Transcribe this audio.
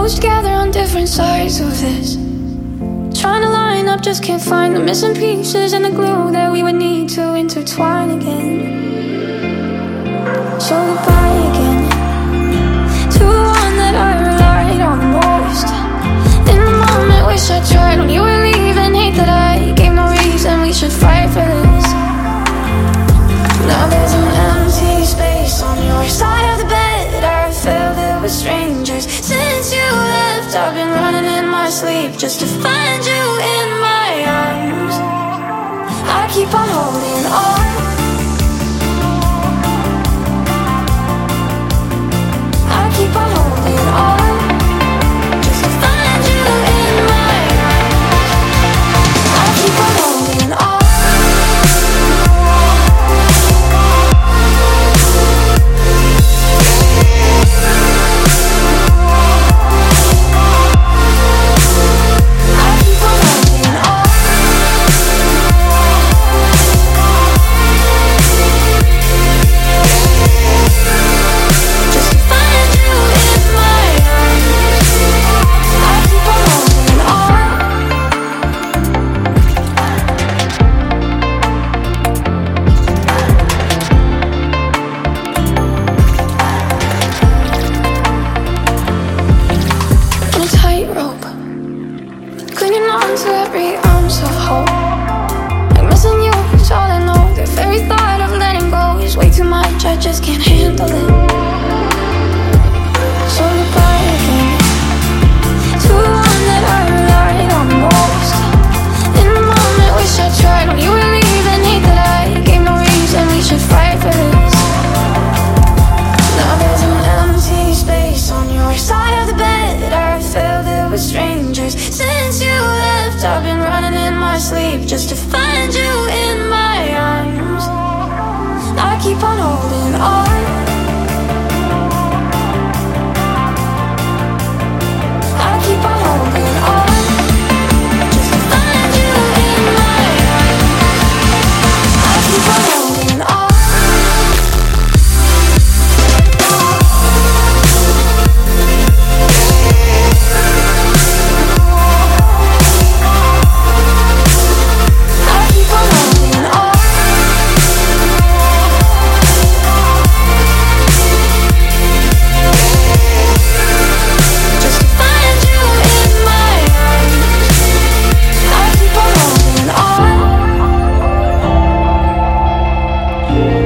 close together on different sides of this. Trying to line up, just can't find the missing pieces and the glue that we would need to intertwine again. So goodbye again to the one that I relied on the most. In the moment, wish I tried when you were leaving. Hate that I gave no reason we should fight for this. Now there's an empty space on your side of the bed. I filled it with strangers. Since you left, I've been running in my sleep just to find you in my arms. I keep on holding on. I keep on holding on just to find you in my arms. I keep on holding on. I just can't handle it. So goodbye again to the one that I relied on most. In the moment, wish I tried when you were leaving. Hate that I gave no reason we should fight for this. Now there's an empty space on your side of the bed. I filled it with strangers. Since you left, I've been running in my sleep just to find you in my arms. I keep on holding on. I keep on holding on just to find you in my arms. I keep on holding on. Yeah.